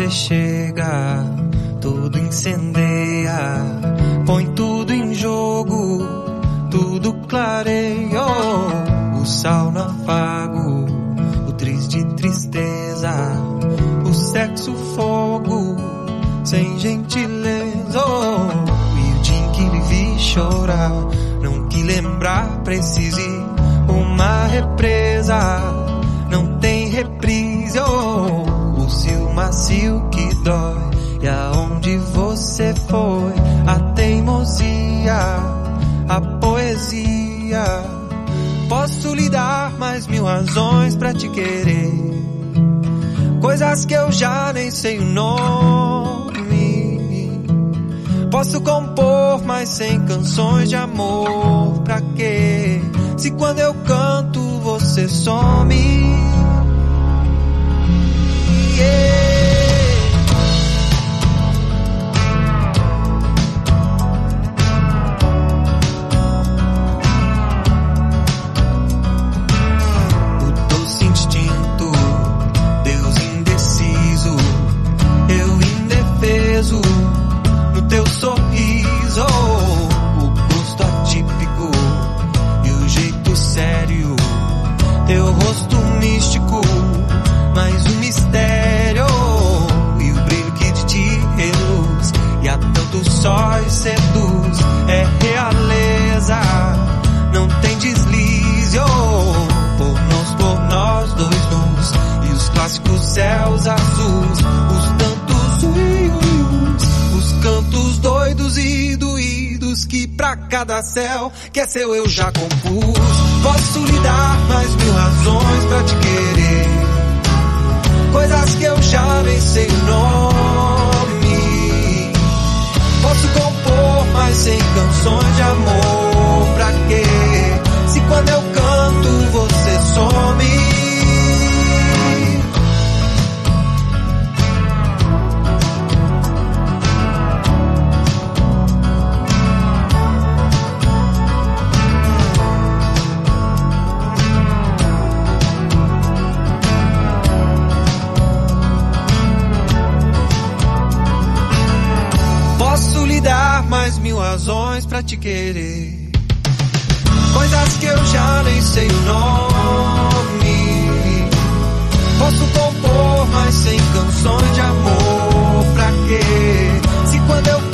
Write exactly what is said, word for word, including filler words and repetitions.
você chega, tudo incendeia, põe tudo em jogo, tudo clareia. O sal no afago, o triz de tristeza, o sexo fogo, sem gentileza. E o dia em que lhe vi chorar, não que lembrar precise uma represa, não tem reprise. Oh, o cio macio que dói, e aonde você foi, a teimosia, a poesia. Posso lhe dar mais mil razões pra te querer, coisas que eu já nem sei o nome. Posso compor mais cem canções de amor, pra quê? Se quando eu canto você some. Yeah. No teu sorriso, o gosto atípico e o jeito sério, teu rosto místico, mais um mistério, e o brilho que de ti reluz, e a tantos sóis seduz, é realeza, não tem deslize. Oh, por nós, por nós dois nus, e os clássicos céus azuis, os tantos uius, os cantos doidos e doídos que pra cada céu que é seu eu já compus. Posso lhe dar mais mil razões pra te querer, coisas que eu já nem sei o nome. Posso compor mais cem canções de amor, pra quê? Se quando eu canto você some. Posso lhe dar mais mil razões pra te querer, coisas que eu já nem sei o nome. Posso compor mais cem canções de amor, pra quê? Se quando eu